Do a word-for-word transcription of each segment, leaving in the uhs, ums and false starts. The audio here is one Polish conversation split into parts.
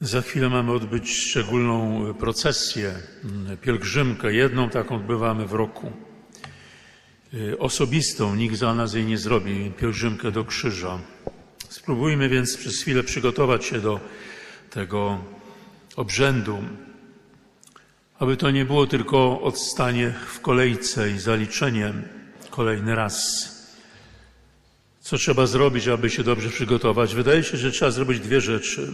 Za chwilę mamy odbyć szczególną procesję, pielgrzymkę. Jedną taką odbywamy w roku. Osobistą, nikt za nas jej nie zrobi, pielgrzymkę do krzyża. Spróbujmy więc przez chwilę przygotować się do tego obrzędu, aby to nie było tylko odstanie w kolejce i zaliczenie kolejny raz. Co trzeba zrobić, aby się dobrze przygotować? Wydaje się, że trzeba zrobić dwie rzeczy.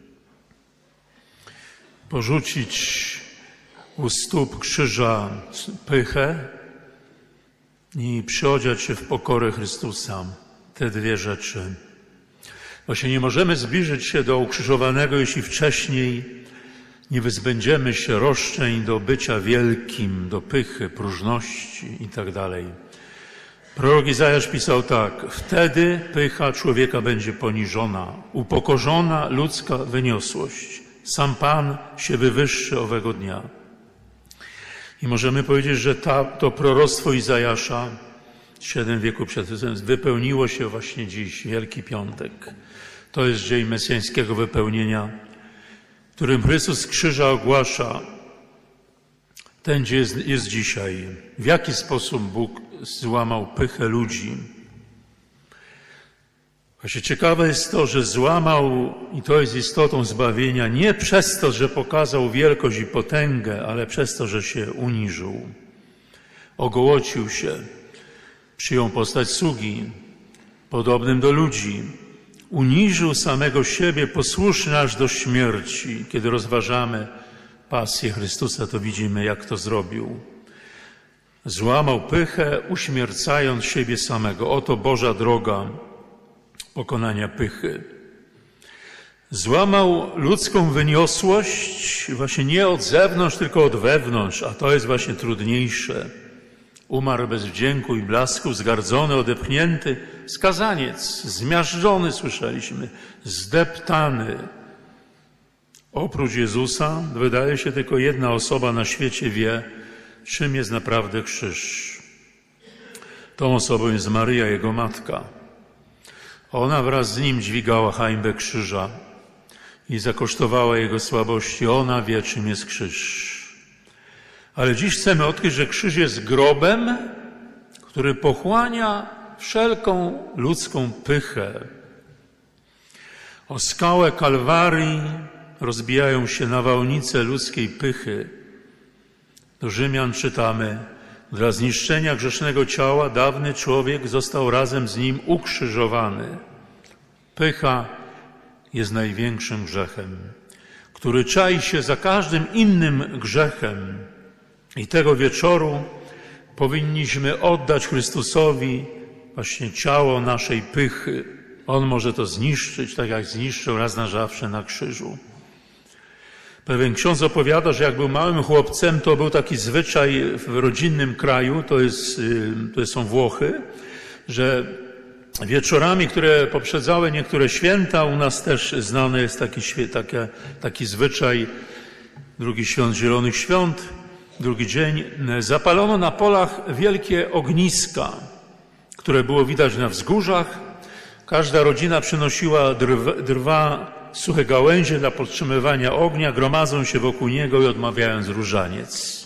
Porzucić u stóp krzyża pychę i przyodziać się w pokorę Chrystusa. Te dwie rzeczy. Właśnie nie możemy zbliżyć się do ukrzyżowanego, jeśli wcześniej nie wyzbędziemy się roszczeń do bycia wielkim, do pychy, próżności itd. Prorok Izajasz pisał tak: wtedy pycha człowieka będzie poniżona, upokorzona ludzka wyniosłość. Sam Pan się wywyższy owego dnia. I możemy powiedzieć, że ta, to proroctwo Izajasza, siedem wieków przed Chrystusem, wypełniło się właśnie dziś, Wielki Piątek. To jest dzień mesjańskiego wypełnienia, w którym Chrystus z krzyża ogłasza: ten dzień jest, jest dzisiaj. W jaki sposób Bóg złamał pychę ludzi? Właśnie ciekawe jest to, że złamał, i to jest istotą zbawienia, nie przez to, że pokazał wielkość i potęgę, ale przez to, że się uniżył. Ogołocił się, przyjął postać sługi, podobnym do ludzi. Uniżył samego siebie, posłuszny aż do śmierci. Kiedy rozważamy pasję Chrystusa, to widzimy, jak to zrobił. Złamał pychę, uśmiercając siebie samego. Oto Boża droga pokonania pychy. Złamał ludzką wyniosłość właśnie nie od zewnątrz, tylko od wewnątrz, a to jest właśnie trudniejsze. Umarł bez wdzięku i blasku, zgardzony, odepchnięty, skazaniec, zmiażdżony, słyszeliśmy, zdeptany. Oprócz Jezusa, wydaje się, tylko jedna osoba na świecie wie, czym jest naprawdę krzyż. Tą osobą jest Maryja, jego matka. Ona wraz z nim dźwigała hańbę krzyża i zakosztowała jego słabości. Ona wie, czym jest krzyż. Ale dziś chcemy odkryć, że krzyż jest grobem, który pochłania wszelką ludzką pychę. O skałę Kalwarii rozbijają się nawałnice ludzkiej pychy. Do Rzymian czytamy: dla zniszczenia grzesznego ciała dawny człowiek został razem z nim ukrzyżowany. Pycha jest największym grzechem, który czai się za każdym innym grzechem. I tego wieczoru powinniśmy oddać Chrystusowi właśnie ciało naszej pychy. On może to zniszczyć, tak jak zniszczył raz na zawsze na krzyżu. Pewien ksiądz opowiada, że jak był małym chłopcem, to był taki zwyczaj w rodzinnym kraju, to, jest, to są Włochy, że wieczorami, które poprzedzały niektóre święta, u nas też znany jest taki, taki, taki zwyczaj, drugi świąt Zielonych Świąt, drugi dzień, zapalono na polach wielkie ogniska, które było widać na wzgórzach. Każda rodzina przynosiła drwa, drwa suche gałęzie dla podtrzymywania ognia, gromadzą się wokół niego i odmawiając różaniec.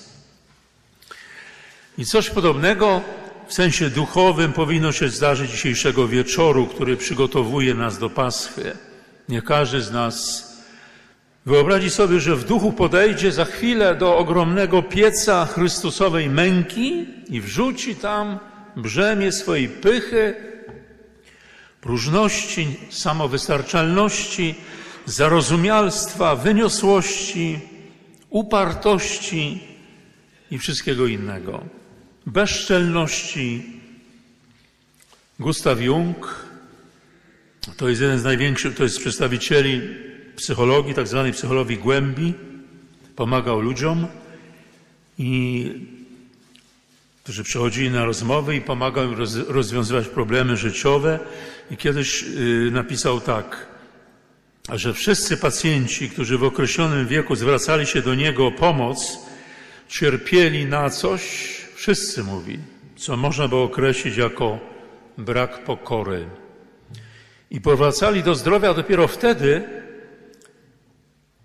I coś podobnego w sensie duchowym powinno się zdarzyć dzisiejszego wieczoru, który przygotowuje nas do Paschy. Nie każdy z nas wyobrazi sobie, że w duchu podejdzie za chwilę do ogromnego pieca Chrystusowej męki i wrzuci tam brzemię swojej pychy, próżności, samowystarczalności, zarozumialstwa, wyniosłości, upartości i wszystkiego innego. Bezczelności. Gustav Jung to jest jeden z największych, to jest z przedstawicieli psychologii, tak zwanej psychologii głębi. Pomagał ludziom, i którzy przychodzili na rozmowy i pomagał im roz, rozwiązywać problemy życiowe. I kiedyś y, napisał tak, że wszyscy pacjenci, którzy w określonym wieku zwracali się do niego o pomoc, cierpieli na coś, wszyscy mówi, co można było określić jako brak pokory. I powracali do zdrowia dopiero wtedy,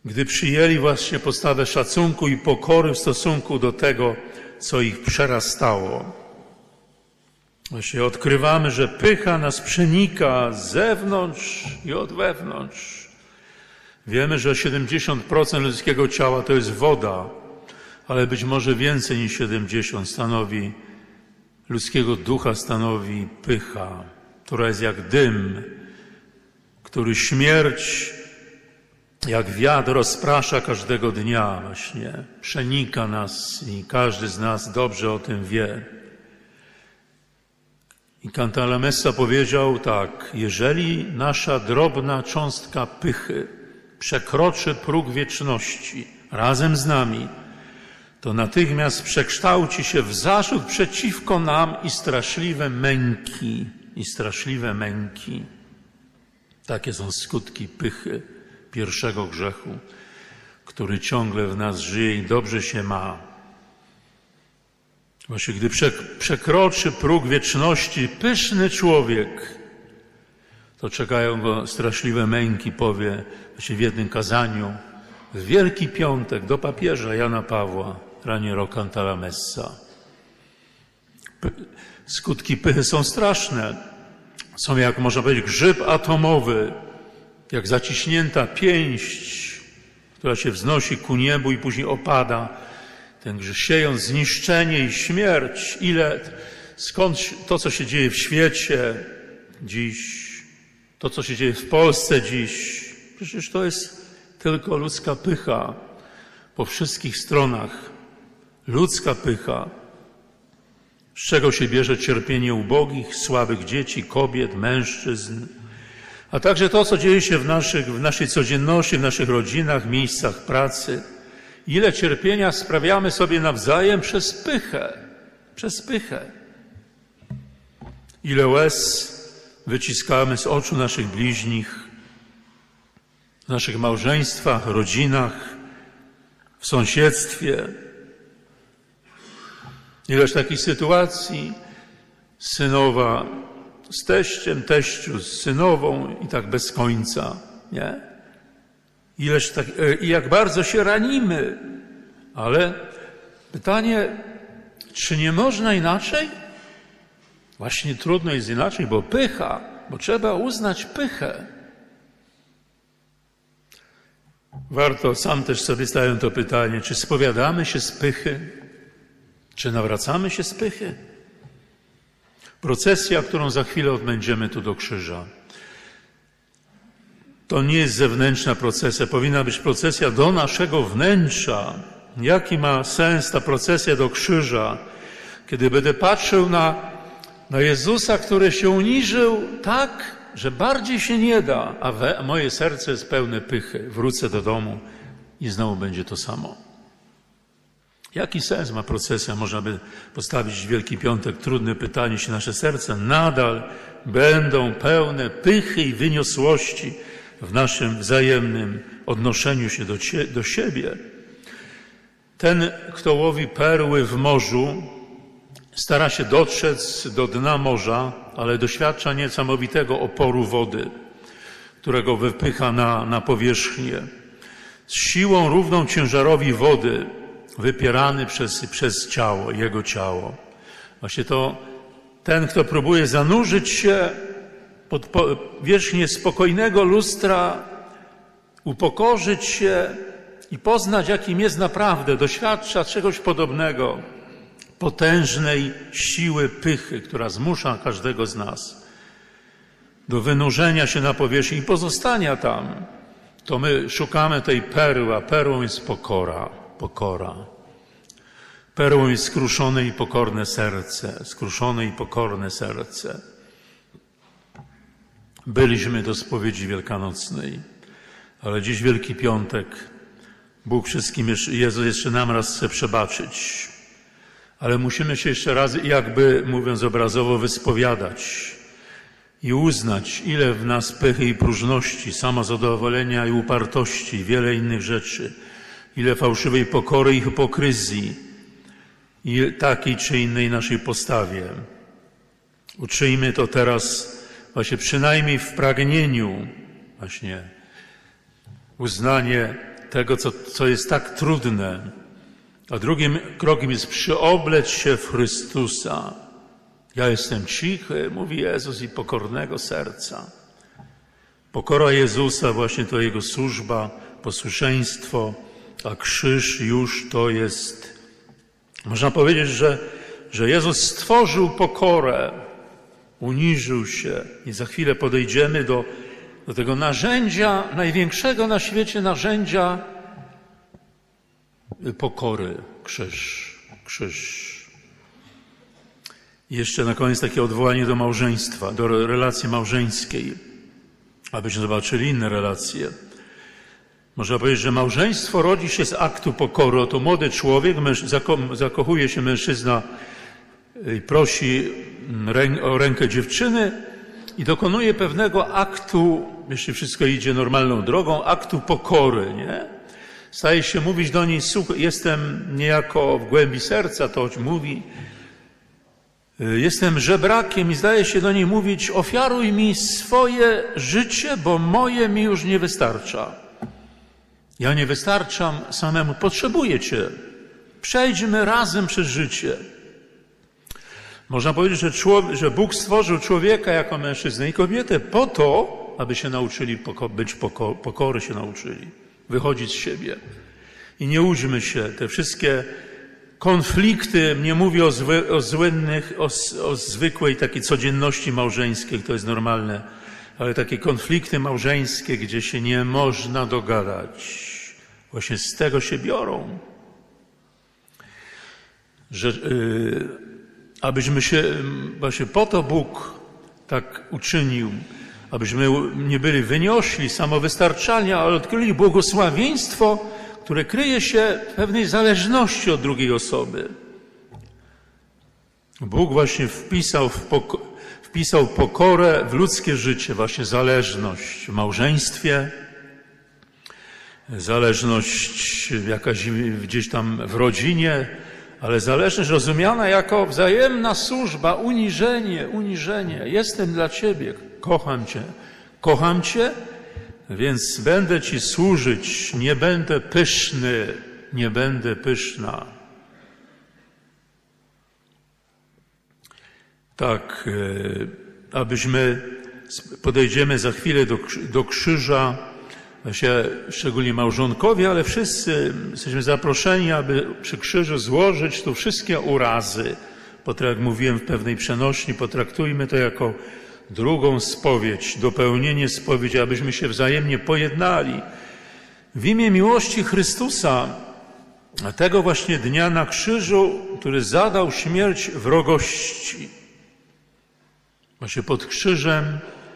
gdy przyjęli właśnie postawę szacunku i pokory w stosunku do tego, co ich przerastało. Właśnie odkrywamy, że pycha nas przenika z zewnątrz i od wewnątrz. Wiemy, że siedemdziesiąt procent ludzkiego ciała to jest woda, ale być może więcej niż siedemdziesiąt stanowi, ludzkiego ducha stanowi pycha, która jest jak dym, który śmierć jak wiatr rozprasza każdego dnia właśnie. Przenika nas i każdy z nas dobrze o tym wie. I Cantalamessa powiedział tak: jeżeli nasza drobna cząstka pychy przekroczy próg wieczności razem z nami, to natychmiast przekształci się w zarzut przeciwko nam i straszliwe męki, i straszliwe męki. Takie są skutki pychy, pierwszego grzechu, który ciągle w nas żyje i dobrze się ma. Właśnie gdy przekroczy próg wieczności pyszny człowiek, to czekają go straszliwe męki, powie właśnie w jednym kazaniu w Wielki Piątek do papieża Jana Pawła Raniero Cantalamessa. Skutki pychy są straszne. Są, jak można powiedzieć, grzyb atomowy, jak zaciśnięta pięść, która się wznosi ku niebu i później opada, ten grzyb, siejąc zniszczenie i śmierć. Ile, skąd to, co się dzieje w świecie dziś, to, co się dzieje w Polsce dziś, przecież to jest tylko ludzka pycha po wszystkich stronach. Ludzka pycha, z czego się bierze cierpienie ubogich, słabych dzieci, kobiet, mężczyzn, a także to, co dzieje się w, naszych, w naszej codzienności, w naszych rodzinach, miejscach pracy. Ile cierpienia sprawiamy sobie nawzajem przez pychę, przez pychę. Ile łez wyciskamy z oczu naszych bliźnich, w naszych małżeństwach, rodzinach, w sąsiedztwie. Ileż takich sytuacji synowa z teściem, teściu z synową i tak bez końca, nie? Ileż tak, i jak bardzo się ranimy. Ale pytanie, czy nie można inaczej? Właśnie trudno jest inaczej, bo pycha, bo trzeba uznać pychę. Warto, sam też sobie stawiam to pytanie, czy spowiadamy się z pychy? Czy nawracamy się z pychy? Procesja, którą za chwilę odbędziemy tu do krzyża, to nie jest zewnętrzna procesja, powinna być procesja do naszego wnętrza. Jaki ma sens ta procesja do krzyża, kiedy będę patrzył na, na Jezusa, który się uniżył tak, że bardziej się nie da, a, we, a moje serce jest pełne pychy. Wrócę do domu i znowu będzie to samo. Jaki sens ma procesja? Można by postawić w Wielki Piątek trudne pytanie, jeśli nasze serca nadal będą pełne pychy i wyniosłości w naszym wzajemnym odnoszeniu się do, do siebie. Ten, kto łowi perły w morzu, stara się dotrzec do dna morza, ale doświadcza niesamowitego oporu wody, którego wypycha na, na powierzchnię. Z siłą równą ciężarowi wody, wypierany przez, przez ciało, jego ciało. Właśnie to ten, kto próbuje zanurzyć się pod powierzchnię spokojnego lustra, upokorzyć się i poznać, jakim jest naprawdę, doświadcza czegoś podobnego, potężnej siły pychy, która zmusza każdego z nas do wynurzenia się na powierzchni i pozostania tam. To my szukamy tej perły, a perłą jest pokora. Pokora. Perłą jest skruszone i pokorne serce. Skruszone i pokorne serce. Byliśmy do spowiedzi wielkanocnej, ale dziś Wielki Piątek. Bóg wszystkim, jeszcze, Jezus jeszcze nam raz chce przebaczyć. Ale musimy się jeszcze raz, jakby mówiąc obrazowo, wyspowiadać i uznać, ile w nas pychy i próżności, samozadowolenia i upartości, i wiele innych rzeczy, ile fałszywej pokory i hipokryzji i takiej czy innej naszej postawie. Uczyjmy to teraz właśnie przynajmniej w pragnieniu właśnie uznanie tego, co, co jest tak trudne. A drugim krokiem jest przyobleć się w Chrystusa. Ja jestem cichy, mówi Jezus, i pokornego serca. Pokora Jezusa, właśnie to Jego służba, posłuszeństwo, a krzyż już to jest. Można powiedzieć, że, że Jezus stworzył pokorę, uniżył się i za chwilę podejdziemy do, do tego narzędzia, największego na świecie narzędzia pokory, krzyż, krzyż. I jeszcze na koniec takie odwołanie do małżeństwa, do relacji małżeńskiej, abyśmy zobaczyli inne relacje. Można powiedzieć, że małżeństwo rodzi się z aktu pokory. Oto młody człowiek, zako- zakochuje się mężczyzna i prosi o rękę dziewczyny i dokonuje pewnego aktu, jeśli wszystko idzie normalną drogą, aktu pokory, nie? Staje się mówić do niej, jestem niejako w głębi serca, to mówi, jestem żebrakiem i zdaje się do niej mówić, ofiaruj mi swoje życie, bo moje mi już nie wystarcza. Ja nie wystarczam samemu, potrzebuję Cię. Przejdźmy razem przez życie. Można powiedzieć, że, człowiek, że Bóg stworzył człowieka jako mężczyznę i kobietę po to, aby się nauczyli poko- być poko- pokory, się nauczyli, wychodzić z siebie. I nie łudźmy się, te wszystkie konflikty, nie mówię o, zły, o złynnych, o, o zwykłej takiej codzienności małżeńskiej, to jest normalne, ale takie konflikty małżeńskie, gdzie się nie można dogadać, właśnie z tego się biorą. Że, yy, abyśmy się, właśnie po to Bóg tak uczynił, abyśmy nie byli wyniośli, samowystarczalni, ale odkryli błogosławieństwo, które kryje się w pewnej zależności od drugiej osoby. Bóg właśnie wpisał, w poko- wpisał pokorę w ludzkie życie, właśnie zależność w małżeństwie, zależność jakaś gdzieś tam w rodzinie, ale zależność rozumiana jako wzajemna służba, uniżenie, uniżenie. Jestem dla Ciebie, kocham Cię, kocham Cię, więc będę Ci służyć, nie będę pyszny, nie będę pyszna. Tak, abyśmy podejdziemy za chwilę do, do krzyża, właśnie szczególnie małżonkowie, ale wszyscy jesteśmy zaproszeni, aby przy krzyżu złożyć tu wszystkie urazy. Bo tak jak mówiłem w pewnej przenośni, potraktujmy to jako drugą spowiedź, dopełnienie spowiedzi, abyśmy się wzajemnie pojednali. W imię miłości Chrystusa, tego właśnie dnia na krzyżu, który zadał śmierć wrogości. Właśnie pod krzyżem,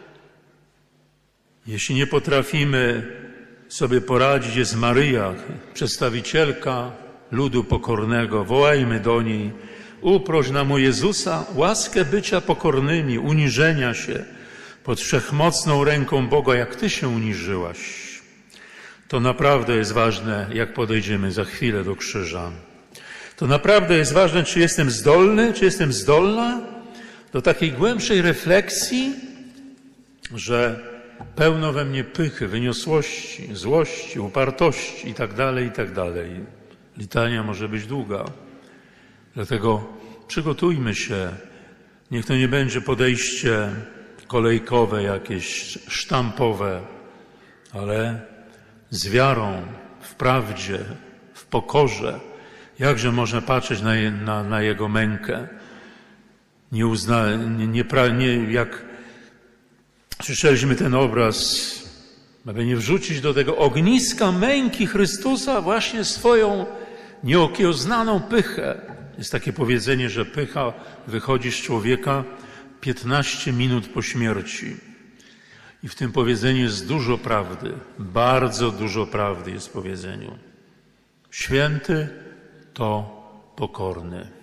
jeśli nie potrafimy sobie poradzić, jest Maryja, przedstawicielka ludu pokornego. Wołajmy do niej, uproś nam u Jezusa łaskę bycia pokornymi, uniżenia się pod wszechmocną ręką Boga, jak Ty się uniżyłaś. To naprawdę jest ważne, jak podejdziemy za chwilę do krzyża. To naprawdę jest ważne, czy jestem zdolny, czy jestem zdolna do takiej głębszej refleksji, że pełno we mnie pychy, wyniosłości, złości, upartości i tak dalej, i tak dalej. Litania może być długa. Dlatego przygotujmy się. Niech to nie będzie podejście kolejkowe, jakieś sztampowe, ale z wiarą, w prawdzie, w pokorze. Jakże można patrzeć na, je, na, na Jego mękę? Nie uzna, nie, nie, nie, jak słyszeliśmy ten obraz, aby nie wrzucić do tego ogniska męki Chrystusa właśnie swoją nieokiełznaną pychę. Jest takie powiedzenie, że pycha wychodzi z człowieka piętnaście minut po śmierci. I w tym powiedzeniu jest dużo prawdy, bardzo dużo prawdy jest w powiedzeniu. Święty to pokorny.